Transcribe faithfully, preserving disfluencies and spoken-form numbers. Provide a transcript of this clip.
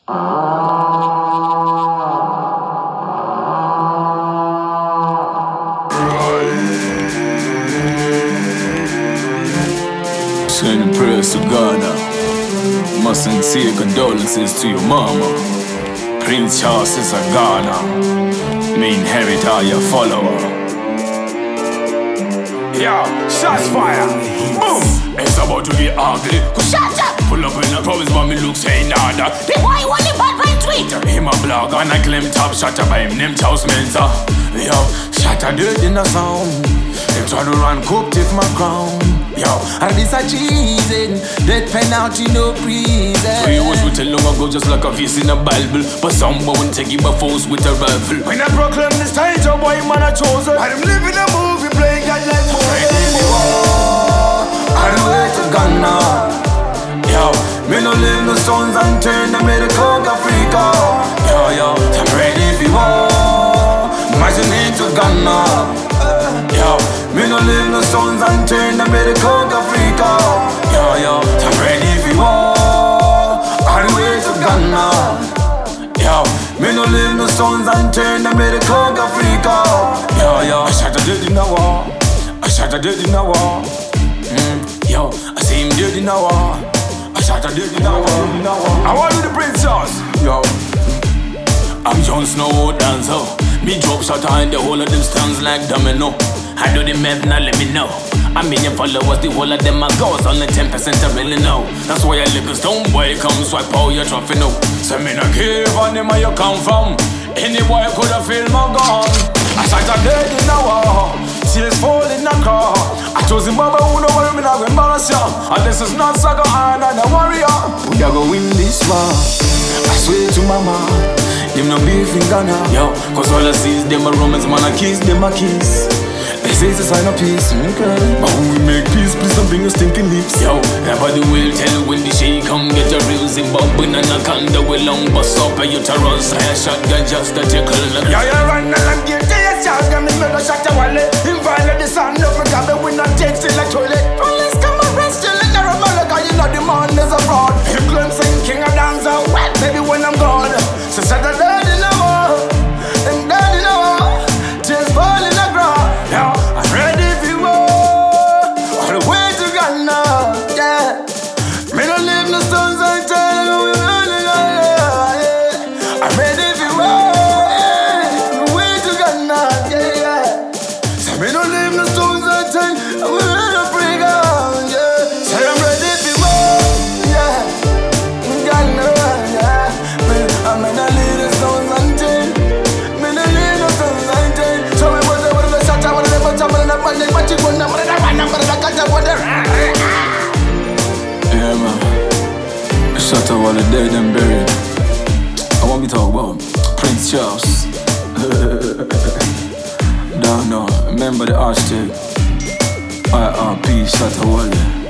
Sending prayers to Ghana. My sincere condolences to your mama. Prince Charles is a Ghana. Me inherit all your follower. Yo, shots fire. Boom. It's about to get ugly. Shut up! Pull up in the province, but me look say nada. Then why you only bad by tweet? Him a blog and I claim top shot by him name Charles Mensa. Yo, shot a dirt in the sound. Them try to run cooked if my crown. Yo, and this a cheesing, death penalty no prison. Three was with a long ago just like a face in a Bible. But someone won't take him a force with a rifle. When I proclaim this title, boy man I chosen. I'm living a movie playing God like movie. I don't wait to Ghana. Yo, me no leave no stones unturned. I made a coke Africa. Yo, yo, I'm ready for war. Marching into Ghana. Yo, me no leave no stones unturned. I made a coke Africa. Yo, yo, I'm ready for war. All the way to Ghana. Yo, me no leave no stones unturned. I made a coke Africa. Yo, yo, I shot a dead in a war. I shot a dead in a war. Mm, yo, I see him dead in a war. I shot a dead in a war. I want to the Prince Charles. Yo, I'm Jon Snow dancer. Me drop shot in the whole of them stands like domino. I do the math, now let me know. I mean your followers, the whole of them are goes. Only ten percent I really know. That's why a little stone boy come swipe all your trophy no. So me not care on them where you come from. Any boy could have feel my gun. I shot a dead in a war. Tears fall in a car. I chose him Baba who know what I'm gonna embarrass ya. And this is not Saga and I'm a warrior. We are gonna win this war. I swear to mama. Them no beef in Ghana. Yo, cause all I see is them a romance, man a kiss, them a kiss. They say it's a sign of peace, okay. But when we make peace, please don't bring your stinking lips. Yo, everybody will tell you when the shake come get a real Zimbabwean and a conda with long bus up and you to run side shotgun just to tickle like. Yeah, you run along get to your shotgun, me murder shot a wallet. Inviolate the sun, no forget me we not take till like toilet. Police come arrest you like a rebel, cause you know the man is a fraud. Him claim saying king of dancer, well, maybe when I'm gone. So set the dead in the war, and dead in the war. Tears fall in the ground. Now I'm ready for war. All the way to Ghana, yeah. Me no leave no stones unturned. I'm ready for war. All the way to Ghana, yeah, yeah. So me no leave no stones unturned. I'm ready for Ghana, yeah. So I'm ready for war, yeah. Ghana, yeah. I'm gonna leave the stones unturned. Me no leave no stones unturned. So we want to go to the shot. I want to go to the Monday, but you want to go to the one number that got the water. Yeah, man. Shot all the dead and buried. I want me to talk about Prince Charles. Don't know. Remember the hashtag I R P Shatta Wale.